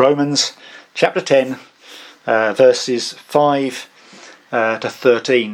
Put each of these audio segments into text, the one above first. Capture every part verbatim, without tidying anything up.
Romans chapter ten, uh, verses five uh, to thirteen.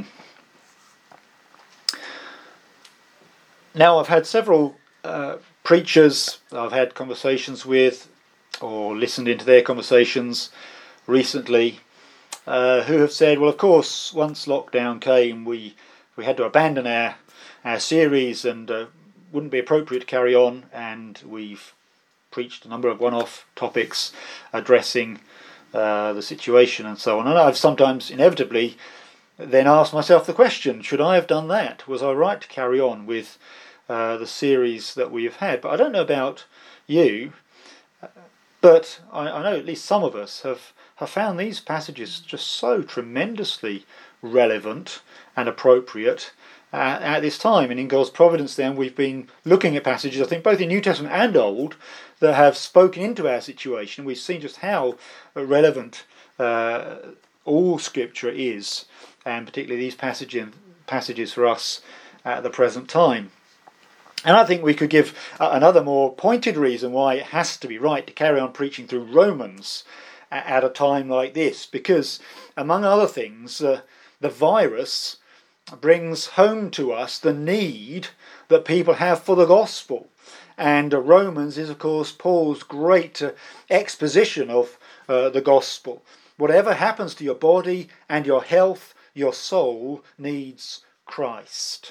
Now, I've had several uh, preachers I've had conversations with or listened into their conversations recently uh, who have said, well, of course, once lockdown came, we, we had to abandon our, our series and uh, wouldn't be appropriate to carry on, and we've preached a number of one-off topics addressing uh, the situation and so on. And I've sometimes inevitably then asked myself the question, should I have done that? Was I right to carry on with uh, the series that we have had? But I don't know about you, but I, I know at least some of us have, have found these passages just so tremendously relevant and appropriate Uh, at this time. And in God's providence then we've been looking at passages, I think both in New Testament and Old, that have spoken into our situation. We've seen just how relevant uh, all Scripture is, and particularly these passages, passages for us at the present time. And I think we could give uh, another more pointed reason why it has to be right to carry on preaching through Romans at a time like this, because among other things uh, the virus brings home to us the need that people have for the gospel. And uh, Romans is, of course, Paul's great uh, exposition of uh, the gospel. Whatever happens to your body and your health, your soul needs Christ.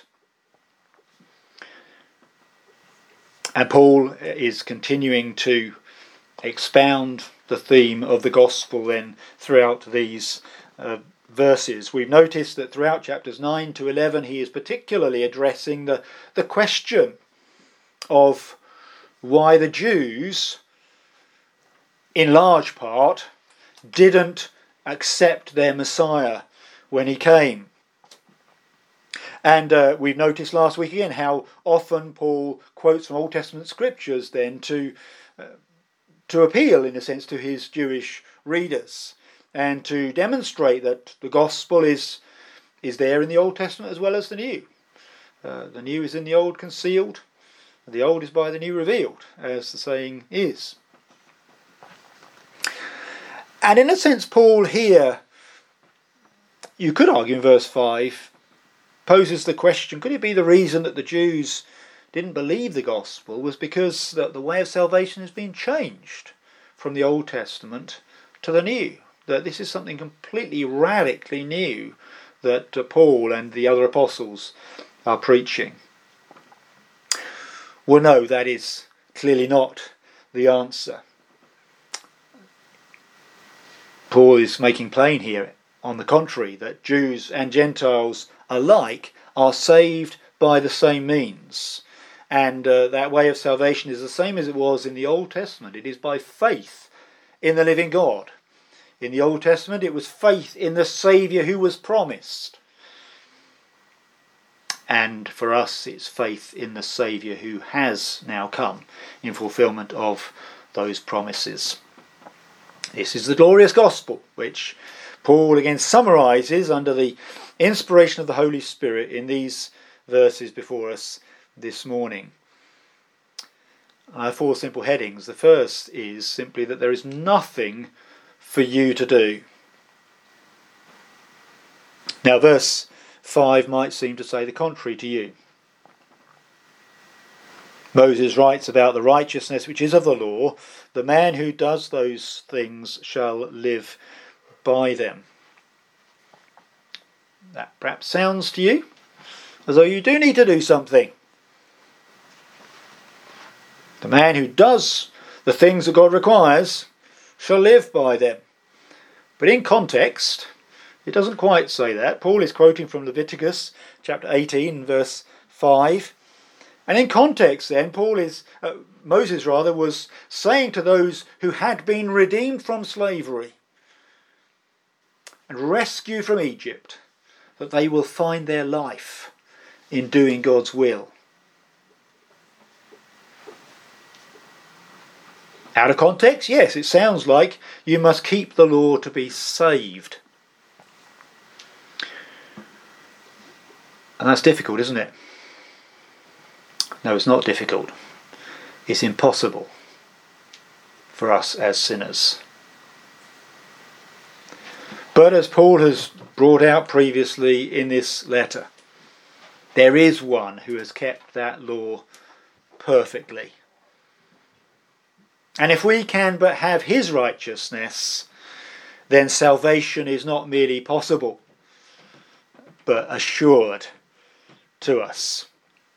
And Paul is continuing to expound the theme of the gospel then throughout these uh, verses. We've noticed that throughout chapters nine to eleven he is particularly addressing the, the question of why the Jews, in large part, didn't accept their Messiah when he came. And uh, we've noticed last week again how often Paul quotes from Old Testament scriptures then to, uh, to appeal, in a sense, to his Jewish readers, and to demonstrate that the gospel is is there in the Old Testament as well as the New. Uh, the New is in the Old concealed, and the Old is by the New revealed, as the saying is. And in a sense, Paul here, you could argue in verse five, poses the question, could it be the reason that the Jews didn't believe the gospel was because the, the way of salvation has been changed from the Old Testament to the New? That this is something completely radically new that uh, Paul and the other apostles are preaching. Well, no, that is clearly not the answer. Paul is making plain here, on the contrary, that Jews and Gentiles alike are saved by the same means. And uh, that way of salvation is the same as it was in the Old Testament. It is by faith in the living God. In the Old Testament, it was faith in the Saviour who was promised. And for us, it's faith in the Saviour who has now come in fulfilment of those promises. This is the glorious gospel, which Paul again summarises under the inspiration of the Holy Spirit in these verses before us this morning. I have four simple headings. The first is simply that there is nothing for you to do. Now, verse five might seem to say the contrary to you. Moses writes about the righteousness which is of the law. The man who does those things shall live by them. That perhaps sounds to you as though you do need to do something. The man who does the things that God requires shall live by them. But in context, it doesn't quite say that. Paul is quoting from Leviticus chapter eighteen, verse five. And in context then, Paul is, uh, Moses rather, was saying to those who had been redeemed from slavery and rescued from Egypt that they will find their life in doing God's will. Out of context, yes, it sounds like you must keep the law to be saved. And that's difficult, isn't it? No, it's not difficult. It's impossible for us as sinners But as Paul has brought out previously in this letter, there is one who has kept that law perfectly. And if we can but have his righteousness, then salvation is not merely possible, but assured to us,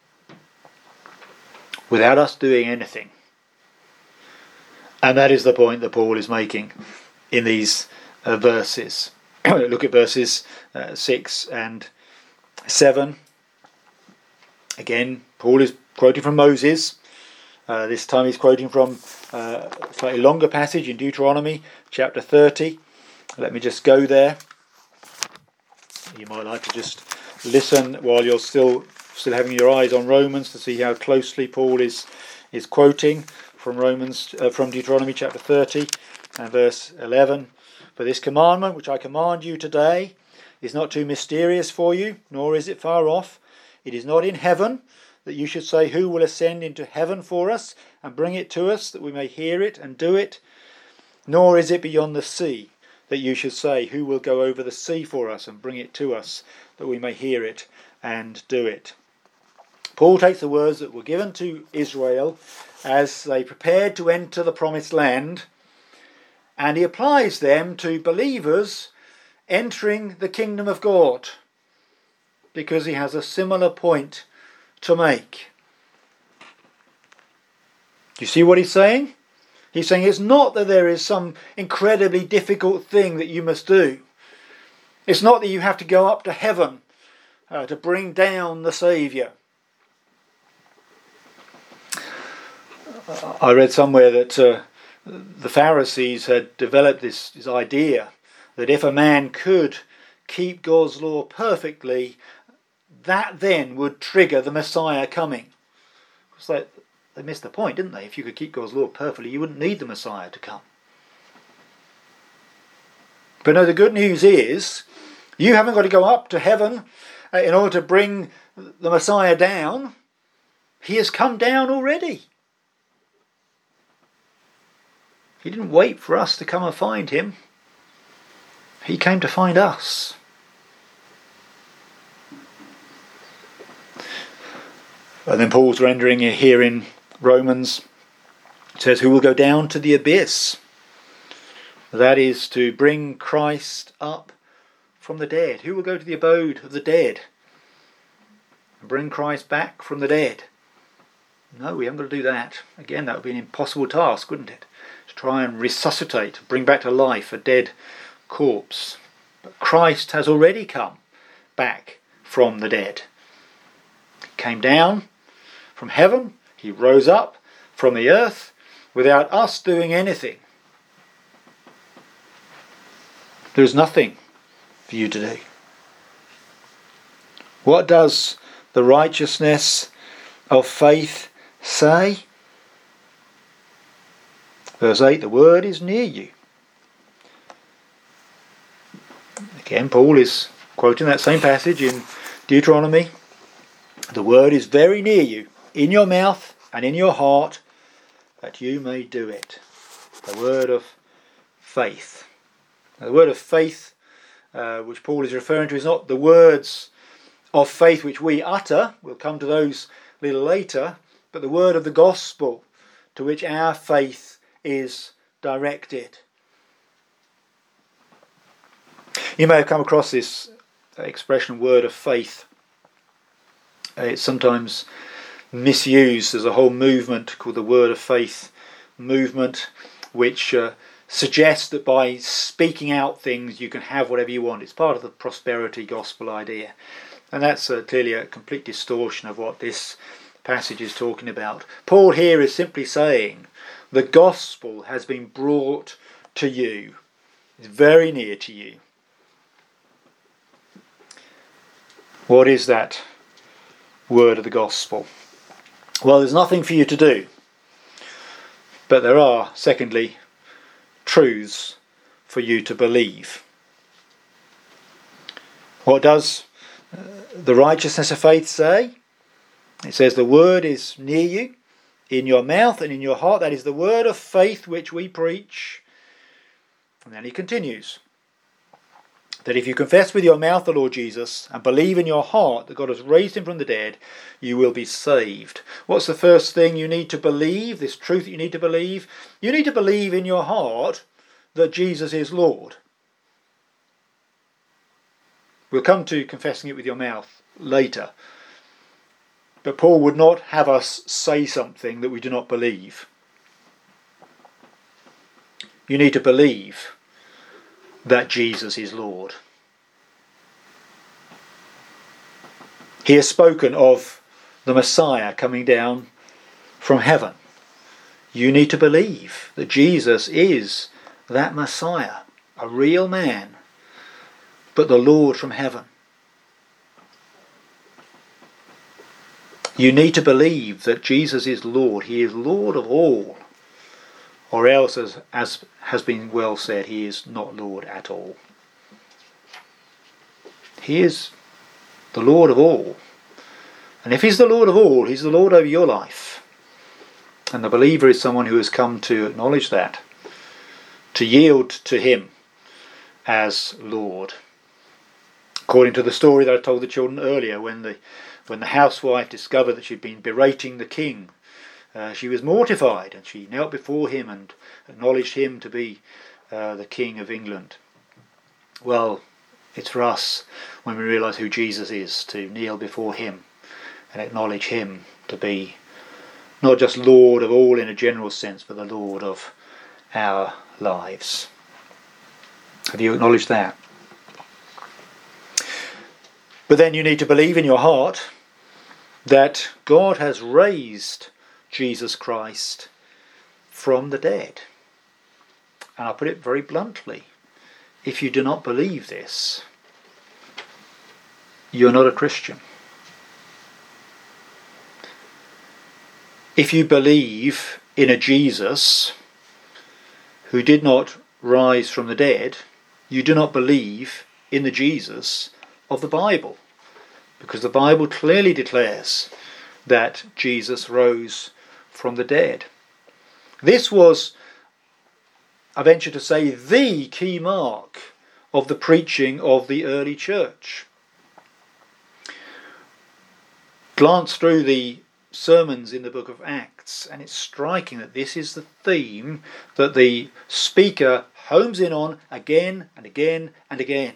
without us doing anything. And that is the point that Paul is making in these uh, verses. Look at verses uh, six and seven. Again, Paul is quoting from Moses. Uh, this time he's quoting from uh, a slightly longer passage in Deuteronomy chapter thirty. Let me just go there. You might like to just listen while you're still still having your eyes on Romans to see how closely Paul is is quoting from Romans uh, from Deuteronomy chapter thirty and verse eleven. For this commandment which I command you today is not too mysterious for you, nor is it far off. It is not in heaven, that you should say, who will ascend into heaven for us and bring it to us, that we may hear it and do it? Nor is it beyond the sea, that you should say, who will go over the sea for us and bring it to us, that we may hear it and do it? Paul takes the words that were given to Israel as they prepared to enter the promised land, and he applies them to believers entering the kingdom of God, because he has a similar point to make. Do you see what he's saying? He's saying it's not that there is some incredibly difficult thing that you must do. It's not that you have to go up to heaven uh, to bring down the Saviour. I read somewhere that uh, the Pharisees had developed this, this idea that if a man could keep God's law perfectly, that then would trigger the Messiah coming. It's like they missed the point, didn't they? If you could keep God's law perfectly, you wouldn't need the Messiah to come. But no, the good news is you haven't got to go up to heaven in order to bring the Messiah down. He has come down already. He didn't wait for us to come and find him. He came to find us. And then Paul's rendering here in Romans says, who will go down to the abyss? That is to bring Christ up from the dead. Who will go to the abode of the dead and bring Christ back from the dead? No, we haven't got to do that. Again, that would be an impossible task, wouldn't it? To try and resuscitate, bring back to life a dead corpse. But Christ has already come back from the dead. He came down from heaven, he rose up from the earth without us doing anything. There's nothing for you to do. What does the righteousness of faith say? Verse eight, the word is near you. Again, Paul is quoting that same passage in Deuteronomy. The word is very near you, in your mouth and in your heart, that you may do it. The word of faith. Now, the word of faith, uh, which Paul is referring to, is not the words of faith which we utter. We'll come to those a little later. But the word of the gospel, to which our faith is directed. You may have come across this expression, word of faith. It's sometimes misused. There's a whole movement called the Word of Faith movement, which uh, suggests that by speaking out things you can have whatever you want. It's part of the prosperity gospel idea. And that's uh, clearly a complete distortion of what this passage is talking about. Paul here is simply saying the gospel has been brought to you. It's very near to you. What is that word of the gospel? Well, there's nothing for you to do. But there are, secondly, truths for you to believe. What does uh, the righteousness of faith say? It says the word is near you, in your mouth and in your heart. That is the word of faith which we preach. And then he continues. that if you confess with your mouth the Lord Jesus and believe in your heart that God has raised him from the dead, you will be saved. What's the first thing you need to believe, this truth that you need to believe? You need to believe in your heart that Jesus is Lord. We'll come to confessing it with your mouth later. But Paul would not have us say something that we do not believe. You need to believe that Jesus is Lord. He has spoken of the Messiah coming down from heaven. You need to believe that Jesus is that Messiah, a real man, but the Lord from heaven. You need to believe that Jesus is Lord. He is Lord of all. Or else, as, as has been well said, he is not Lord at all. He is the Lord of all. And if he's the Lord of all, he's the Lord over your life. And the believer is someone who has come to acknowledge that, to yield to him as Lord. According to the story that I told the children earlier, when the when the housewife discovered that she'd been berating the king, Uh, she was mortified, and she knelt before him and acknowledged him to be uh, the King of England. Well, it's for us, when we realise who Jesus is, to kneel before him and acknowledge him to be not just Lord of all in a general sense, but the Lord of our lives. Have you acknowledged that? But then you need to believe in your heart that God has raised Jesus Christ from the dead. And I'll put it very bluntly, if you do not believe this, you're not a Christian. If you believe in a Jesus who did not rise from the dead, you do not believe in the Jesus of the Bible, because the Bible clearly declares that Jesus rose from the dead. This was, I venture to say, the key mark of the preaching of the early church. Glance through the sermons in the book of Acts, and it's striking that this is the theme that the speaker homes in on again and again and again.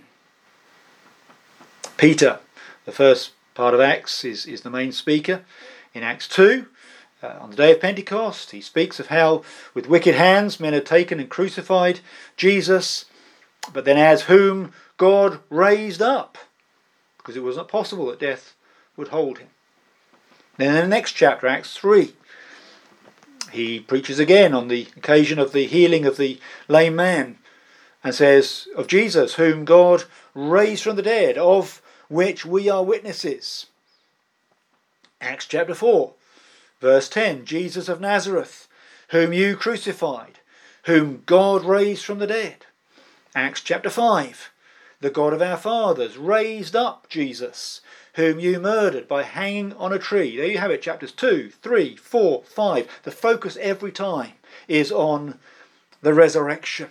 Peter, the first part of Acts, is, is the main speaker. In Acts two, uh, on the day of Pentecost, he speaks of how with wicked hands men had taken and crucified Jesus, but then as whom God raised up, because it was not possible that death would hold him. Then in the next chapter, Acts three, he preaches again on the occasion of the healing of the lame man, and says of Jesus, whom God raised from the dead, of which we are witnesses. Acts chapter four, verse ten, Jesus of Nazareth, whom you crucified, whom God raised from the dead. Acts chapter five, the God of our fathers raised up Jesus, whom you murdered by hanging on a tree. There you have it, chapters two, three, four, five. The focus every time is on the resurrection.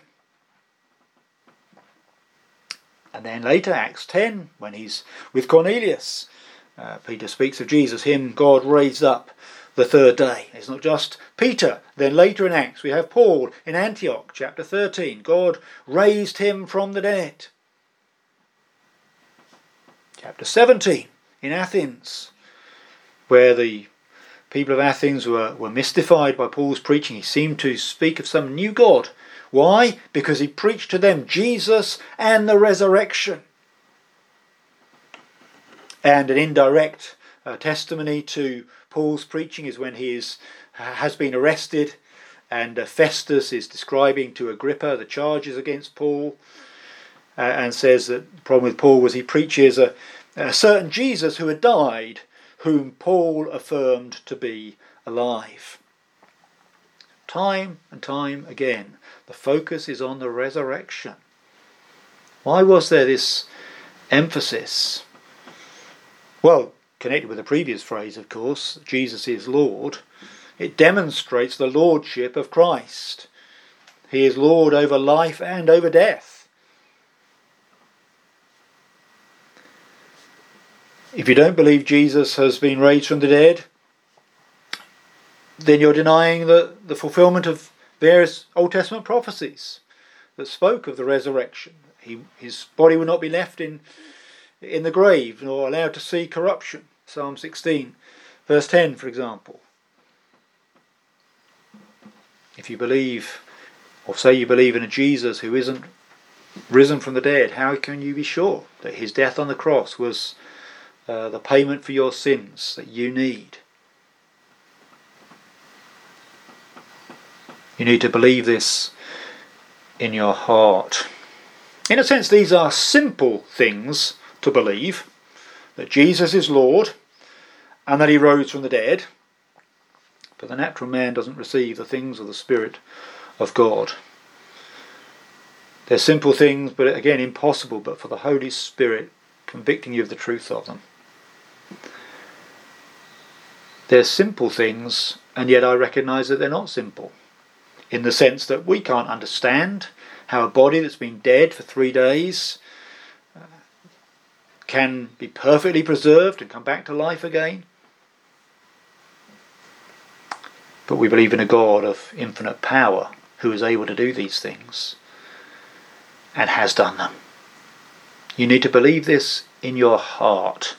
And then later, Acts ten, when he's with Cornelius, uh, Peter speaks of Jesus, him God raised up the third day. It's not just Peter. Then later in Acts we have Paul in Antioch, chapter thirteen. God raised him from the dead. Chapter seventeen in Athens, where the people of Athens were, were mystified by Paul's preaching. He seemed to speak of some new God. Why? Because he preached to them Jesus and the resurrection. And an indirect uh, testimony to Paul's preaching is when he is, has been arrested, and uh, Festus is describing to Agrippa the charges against Paul, uh, and says that the problem with Paul was he preaches a, a certain Jesus who had died, whom Paul affirmed to be alive. Time and time again, the focus is on the resurrection. Why was there this emphasis? Well, connected with the previous phrase, of course, Jesus is Lord. It demonstrates the lordship of Christ. He is Lord over life and over death. If you don't believe Jesus has been raised from the dead, then you're denying the, the fulfillment of various Old Testament prophecies that spoke of the resurrection. He, his body will not be left in, in the grave nor allowed to see corruption. Psalm sixteen, verse ten, for example. If you believe, or say you believe in a Jesus who isn't risen from the dead, how can you be sure that his death on the cross was uh, the payment for your sins that you need? You need to believe this in your heart. In a sense, these are simple things to believe, that Jesus is Lord and that he rose from the dead. But the natural man doesn't receive the things of the Spirit of God. They're simple things, but again impossible, but for the Holy Spirit convicting you of the truth of them. They're simple things, and yet I recognise that they're not simple, in the sense that we can't understand how a body that's been dead for three days uh, can be perfectly preserved and come back to life again. But we believe in a God of infinite power who is able to do these things and has done them. You need to believe this in your heart.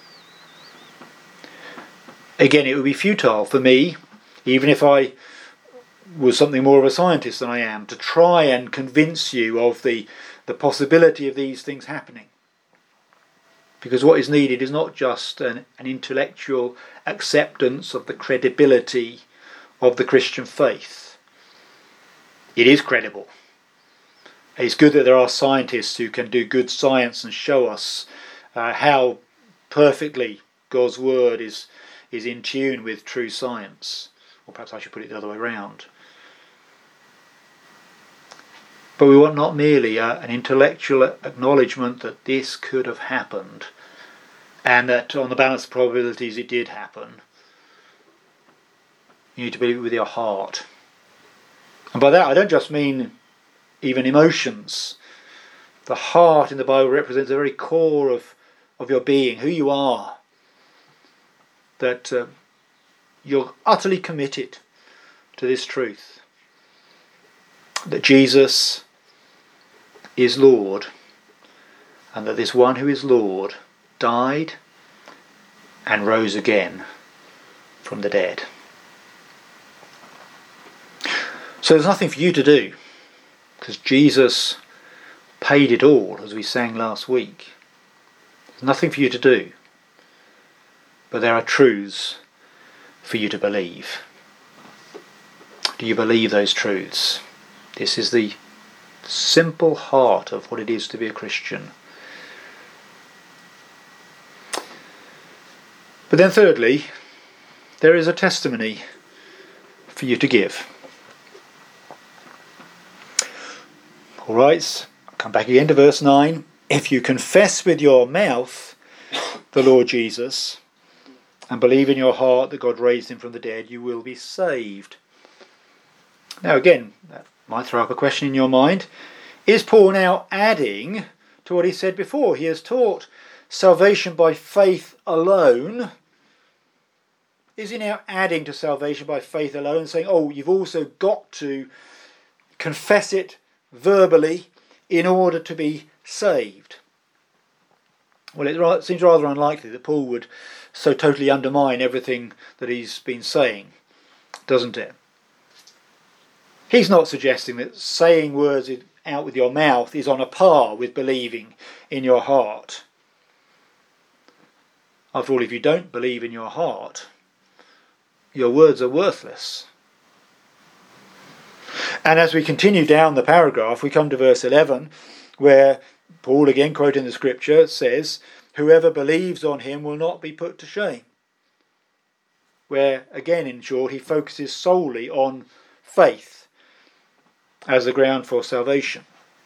Again, it would be futile for me, even if I was something more of a scientist than I am, to try and convince you of the, the possibility of these things happening. Because what is needed is not just an, an intellectual acceptance of the credibility of the Christian faith. It is credible. It's good that there are scientists who can do good science and show us uh, how perfectly God's word is, is in tune with true science. Or perhaps I should put it the other way around. But we want not merely uh, an intellectual acknowledgement that this could have happened and that on the balance of probabilities it did happen. You need to believe it with your heart. And by that I don't just mean even emotions. The heart in the Bible represents the very core of, of your being, who you are. That uh, you're utterly committed to this truth. That Jesus is Lord, and that this one who is Lord died and rose again from the dead. So there's nothing for you to do, because Jesus paid it all, as we sang last week. There's nothing for you to do, but there are truths for you to believe. Do you believe those truths? This is the simple heart of what it is to be a Christian. But then thirdly, there is a testimony for you to give. All right, I'll come back again to verse nine. If you confess with your mouth the Lord Jesus and believe in your heart that God raised him from the dead, you will be saved. Now again, that might throw up a question in your mind. Is Paul now adding to what he said before? He has taught salvation by faith alone. Is he now adding to salvation by faith alone, saying, oh, you've also got to confess it verbally in order to be saved? Well, it seems rather unlikely that Paul would so totally undermine everything that he's been saying, doesn't it? He's not suggesting that saying words out with your mouth is on a par with believing in your heart. After all, if you don't believe in your heart, your words are worthless. And as we continue down the paragraph, we come to verse eleven, where Paul, again quoting the scripture, says, whoever believes on him will not be put to shame. Where, again, in short, he focuses solely on faith as the ground for salvation.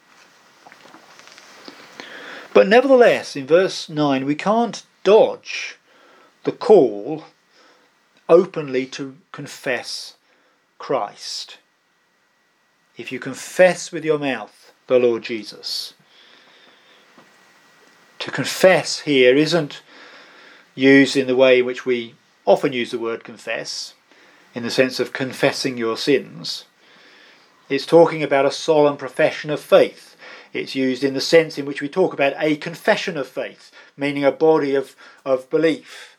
But nevertheless, in verse nine, we can't dodge the call openly to confess Christ. If you confess with your mouth the Lord Jesus. To confess here isn't used in the way in which we often use the word confess, in the sense of confessing your sins. It's talking about a solemn profession of faith. It's used in the sense in which we talk about a confession of faith, meaning a body of, of belief.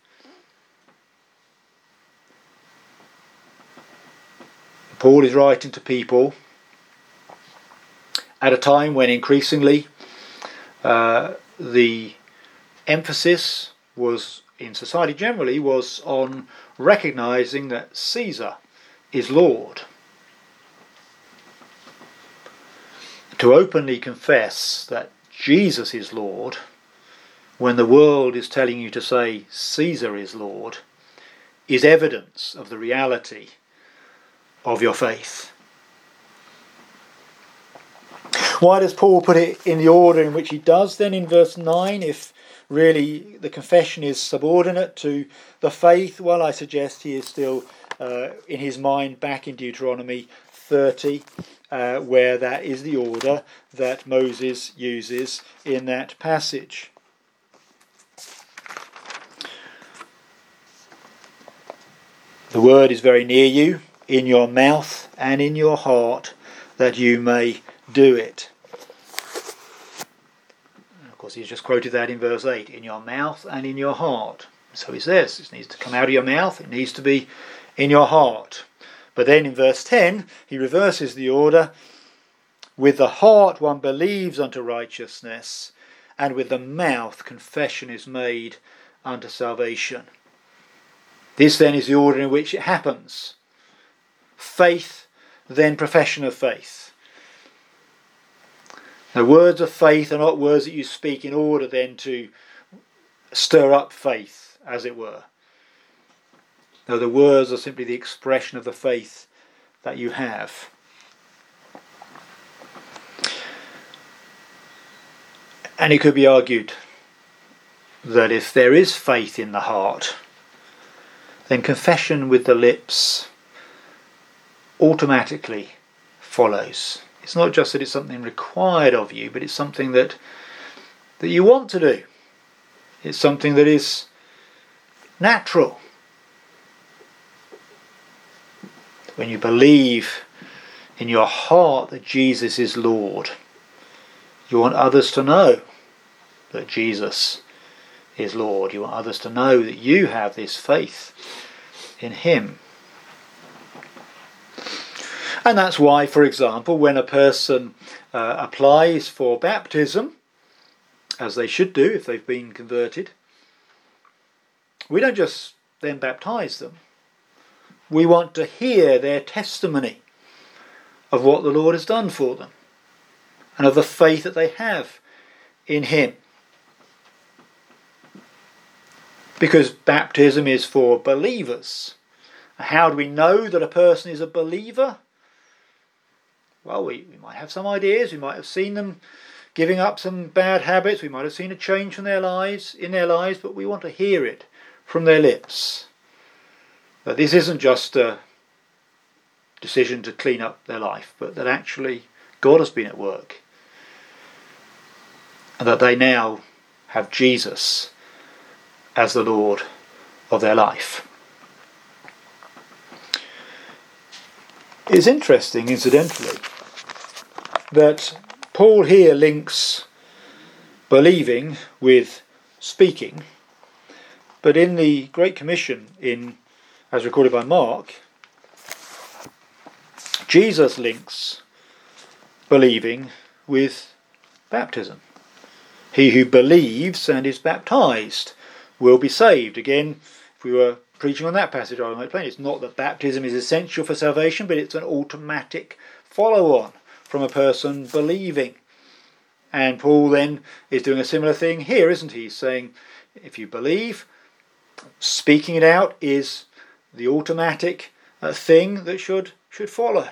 Paul is writing to people at a time when increasingly uh, the emphasis was, in society generally, was on recognising that Caesar is Lord. To openly confess that Jesus is Lord, when the world is telling you to say Caesar is Lord, is evidence of the reality of your faith. Why does Paul put it in the order in which he does then in verse nine, if really the confession is subordinate to the faith? Well, I suggest he is still uh, in his mind back in Deuteronomy thirty, uh, where that is the order that Moses uses in that passage. The word is very near you, in your mouth and in your heart, that you may do it. Of course, he's just quoted that in verse eight, in your mouth and in your heart. So he says, it needs to come out of your mouth, it needs to be in your heart. But then in verse ten, he reverses the order. With the heart one believes unto righteousness, and with the mouth confession is made unto salvation. This then is the order in which it happens. Faith, then profession of faith. The words of faith are not words that you speak in order then to stir up faith, as it were. No, the words are simply the expression of the faith that you have. And it could be argued that if there is faith in the heart, then confession with the lips automatically follows. It's not just that it's something required of you, but it's something that that you want to do. It's something that is natural. When you believe in your heart that Jesus is Lord, you want others to know that Jesus is Lord. You want others to know that you have this faith in him. And that's why, for example, when a person uh, applies for baptism, as they should do if they've been converted, we don't just then baptise them. We want to hear their testimony of what the Lord has done for them and of the faith that they have in him. Because baptism is for believers. How do we know that a person is a believer? Well, we, we might have some ideas. We might have seen them giving up some bad habits. We might have seen a change from their lives, in their lives, but we want to hear it from their lips. That this isn't just a decision to clean up their life, but that actually God has been at work. And that they now have Jesus as the Lord of their life. It's interesting, incidentally, that Paul here links believing with speaking, but in the Great Commission, in as recorded by Mark, Jesus links believing with baptism. He who believes and is baptized will be saved. Again, if we were preaching on that passage, I might explain it's not that baptism is essential for salvation, but it's an automatic follow-on from a person believing. And Paul then is doing a similar thing here, isn't he? He's saying, if you believe, speaking it out is the automatic uh, thing that should should follow.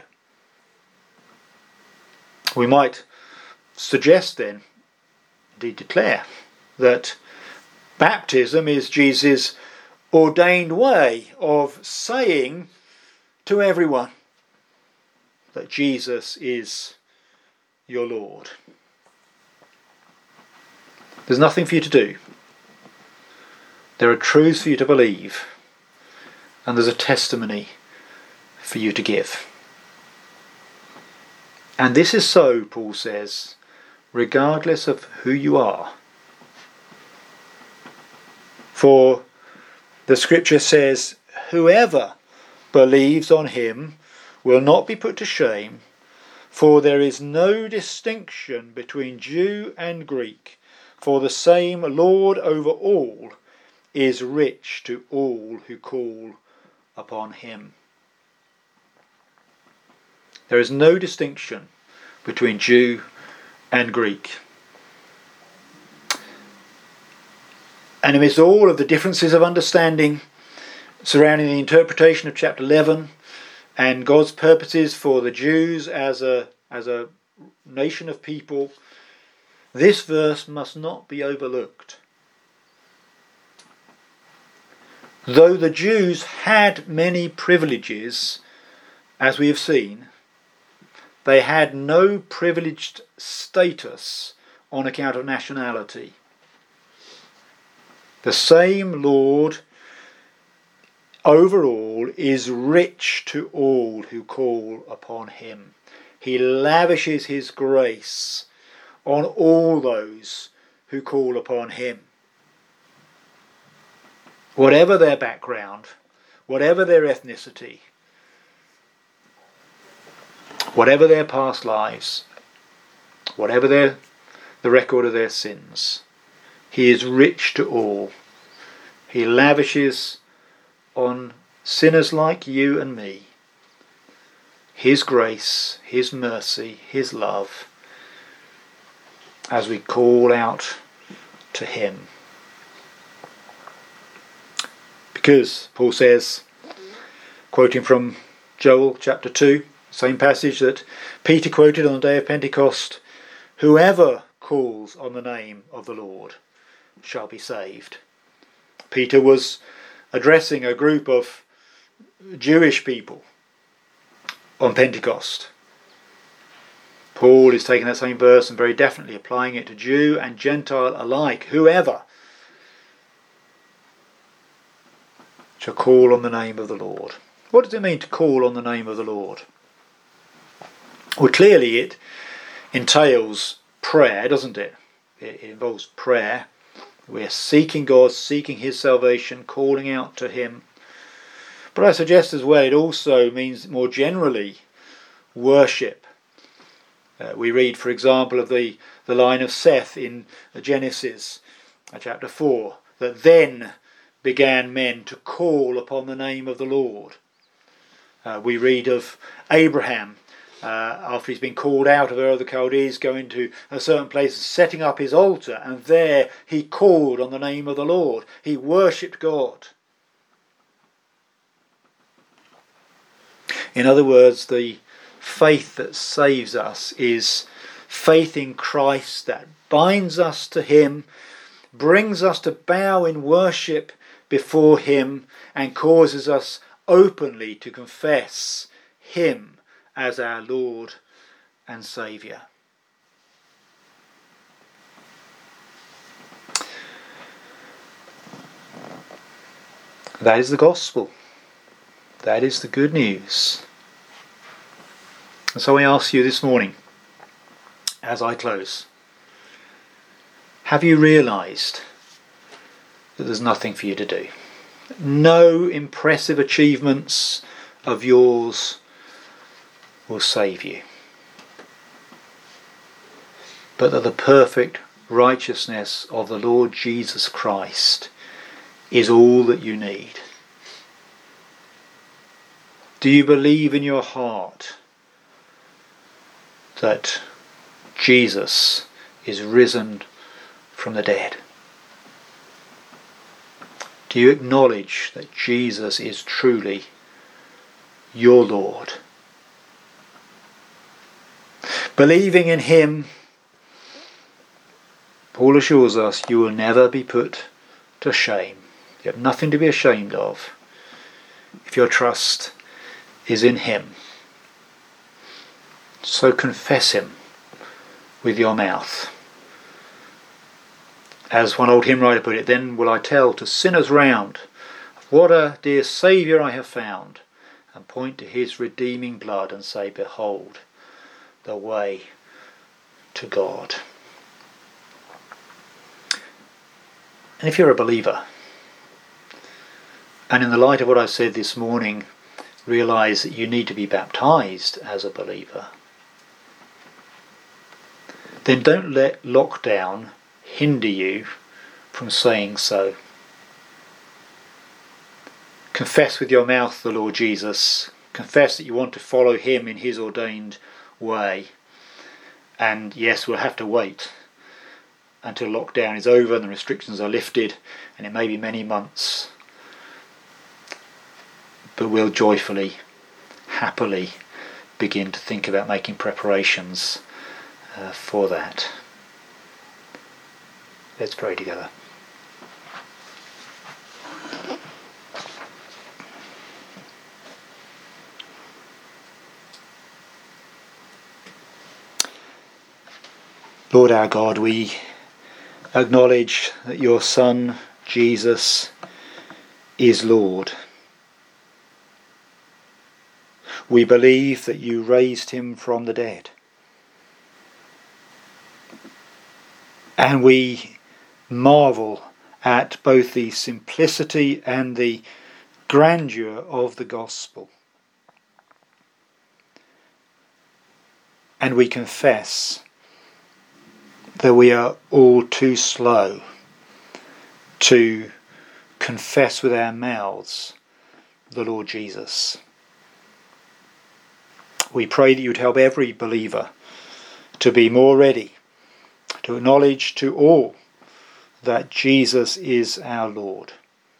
We might suggest then, indeed declare, that baptism is Jesus' ordained way of saying to everyone that Jesus is your Lord. There's nothing for you to do. There are truths for you to believe, and there's a testimony for you to give. And this is so, Paul says, regardless of who you are. For the scripture says, whoever believes on him will not be put to shame, for there is no distinction between Jew and Greek, for the same Lord over all is rich to all who call upon him. There is no distinction between Jew and Greek. And amidst all of the differences of understanding surrounding the interpretation of chapter eleven and God's purposes for the Jews as a as a nation of people, this verse must not be overlooked. Though the Jews had many privileges, as we have seen, they had no privileged status on account of nationality. The same Lord over all is rich to all who call upon him. He lavishes his grace on all those who call upon him. Whatever their background, whatever their ethnicity, whatever their past lives, whatever their, the record of their sins, he is rich to all. He lavishes on sinners like you and me his grace, his mercy, his love, as we call out to him. Because, Paul says, quoting from Joel chapter two, same passage that Peter quoted on the day of Pentecost, whoever calls on the name of the Lord shall be saved. Peter was addressing a group of Jewish people on Pentecost. Paul is taking that same verse and very definitely applying it to Jew and Gentile alike. Whoever shall call on the name of the Lord. What does it mean to call on the name of the Lord? Well, clearly it entails prayer, doesn't it? It involves prayer. We're seeking God, seeking his salvation, calling out to him. But I suggest as well it also means more generally worship. Uh, we read, for example, of the, the line of Seth in Genesis uh, chapter four, that then began men to call upon the name of the Lord. Uh, we read of Abraham, uh, after he's been called out of Ur of the Chaldees, going to a certain place, setting up his altar, and there he called on the name of the Lord. He worshipped God. In other words, the faith that saves us is faith in Christ that binds us to him, brings us to bow in worship before him, and causes us openly to confess him as our Lord and Saviour. That is the gospel. That is the good news. And so I ask you this morning, as I close, have you realised that there's nothing for you to do? No impressive achievements of yours will save you, but that the perfect righteousness of the Lord Jesus Christ is all that you need. Do you believe in your heart that Jesus is risen from the dead? Do you acknowledge that Jesus is truly your Lord? Believing in him, Paul assures us, you will never be put to shame. You have nothing to be ashamed of if your trust is in him. So confess him with your mouth As one old hymn writer put it, then will I tell to sinners round what a dear Saviour I have found, and point to his redeeming blood and say, behold the way to God. And if you're a believer, and in the light of what I've said this morning, realise that you need to be baptised as a believer, then don't let lockdown hinder you from saying so. Confess with your mouth the Lord Jesus. Confess that you want to follow him in his ordained way. And yes, we'll have to wait until lockdown is over and the restrictions are lifted, and it may be many months. But we'll joyfully, happily begin to think about making preparations uh, for that. Let's pray together. Lord our God, we acknowledge that your Son, Jesus, is Lord. We believe that you raised him from the dead. And we marvel at both the simplicity and the grandeur of the gospel. And we confess that we are all too slow to confess with our mouths the Lord Jesus. We pray that you would help every believer to be more ready to acknowledge to all that Jesus is our Lord.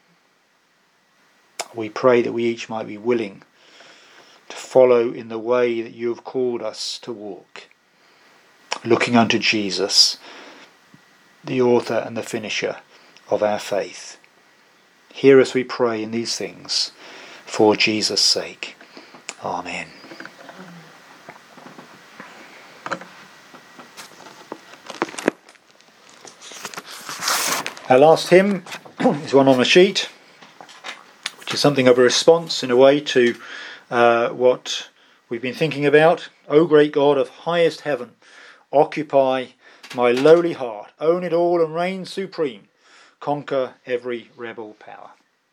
We pray that we each might be willing to follow in the way that you have called us to walk, looking unto Jesus, the author and the finisher of our faith. Hear us, we pray, in these things, for Jesus' sake. Amen. Our last hymn is one on the sheet, which is something of a response in a way to uh, what we've been thinking about. O great God of highest heaven, occupy my lowly heart, own it all and reign supreme, conquer every rebel power.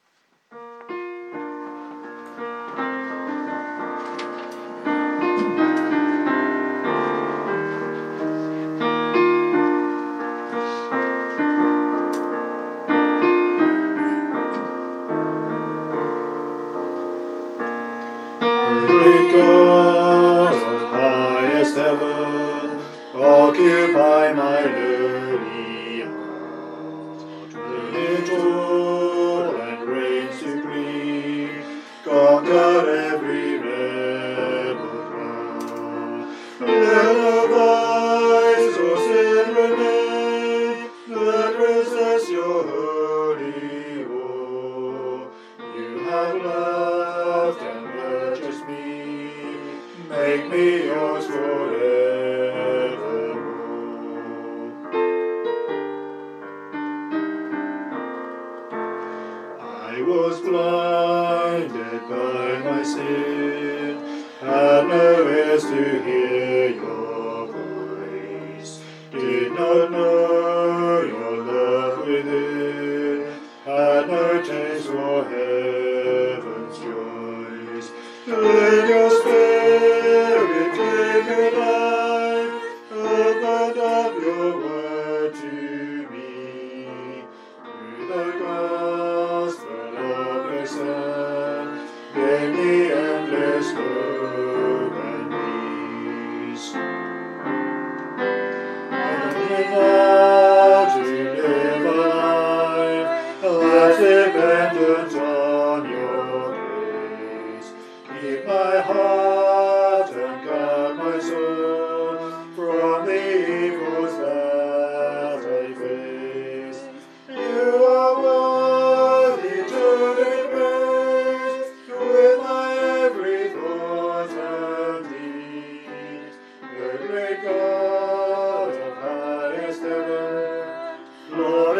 Occupy my lowly heart, will it all and reign supreme, conquer every rebel power. Let no vice or sin remain, that resist your holy war. You have loved and purchased me, make me yours forever. I was blinded by my sin, had no ears to hear your voice, did not know your love within, had no taste for heaven's joys. Let your spirit take your life, open up your word to me, through the gospel of your Son, gain me endless hope and peace. Help me now to live a life that's dependent on your grace. Keep my heart and guard my soul from the evils that I face. You are worthy to be praised, with my every thought and deed. The great God of highest heaven, Lord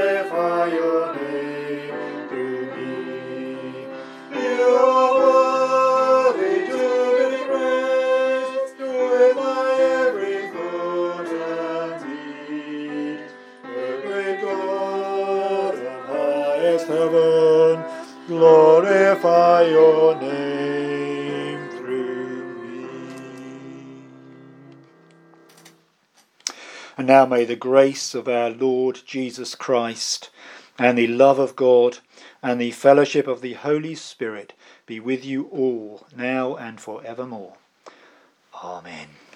glorify your name through me. And now may the grace of our Lord Jesus Christ, and the love of God, and the fellowship of the Holy Spirit be with you all, now and forevermore. Amen.